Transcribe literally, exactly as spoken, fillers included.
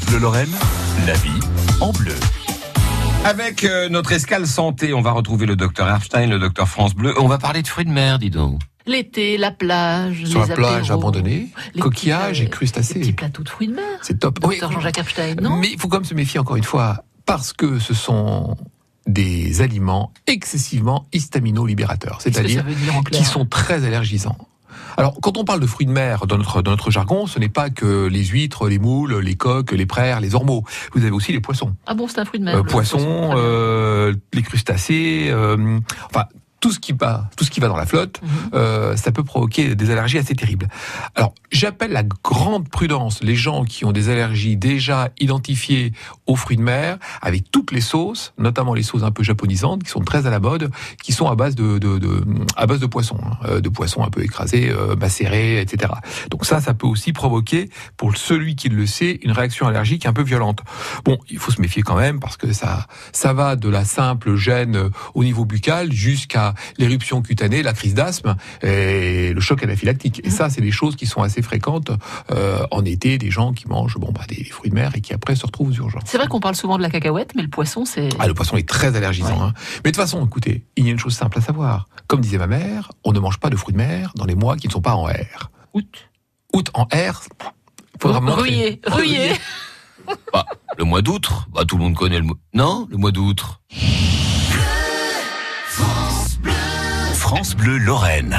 Bleu Lorraine, la vie en bleu. Avec euh, notre escale santé, on va retrouver le docteur Erstein, le docteur France Bleu. On va parler de fruits de mer, dis donc. L'été, la plage, Sur les la plage apéros, abandonnée, les coquillages petits, et euh, crustacés. Les petits plateaux de fruits de mer. C'est top. Docteur Oui. Jean-Jacques Erstein, non? Mais il faut quand même se méfier encore une fois, parce que ce sont des aliments excessivement histaminolibérateurs, Qu'est-ce que c'est-à-dire ça veut dire en clair qui sont très allergisants. Alors, quand on parle de fruits de mer dans notre, dans notre jargon, ce n'est pas que les huîtres, les moules, les coques, les praires, les ormeaux. Vous avez aussi les poissons. Ah bon, c'est un fruit de mer. Euh, le poissons, poisson, très bien. euh, les crustacés, euh, enfin tout ce qui va, tout ce qui va dans la flotte, Mhm. euh, ça peut provoquer des allergies assez terribles. Alors, j'appelle la grande prudence les gens qui ont des allergies déjà identifiées aux fruits de mer, avec toutes les sauces, notamment les sauces un peu japonisantes, qui sont très à la mode, qui sont à base de, de, de à base de poissons, hein, de poissons un peu écrasés, euh, macérés, et cetera. Donc ça, ça peut aussi provoquer, pour celui qui le sait, une réaction allergique un peu violente. Bon, il faut se méfier quand même, parce que ça, ça va de la simple gêne au niveau buccal jusqu'à l'éruption cutanée, la crise d'asthme et le choc anaphylactique. Et ça, c'est des choses qui sont assez fréquentes euh, en été, des gens qui mangent bon, bah, des fruits de mer et qui après se retrouvent aux urgences. C'est vrai qu'on parle souvent de la cacahuète, mais le poisson, c'est... Ah, le poisson est très allergisant. Ouais. Hein. Mais de toute façon, écoutez, il y a une chose simple à savoir. Comme disait ma mère, on ne mange pas de fruits de mer dans les mois qui ne sont pas en R. Août. Août en R, faudra montrer. Rouillé, rouillé. Bah, le mois d'août, bah, tout le monde connaît le mois... Non, le mois d'août. France Bleu Lorraine.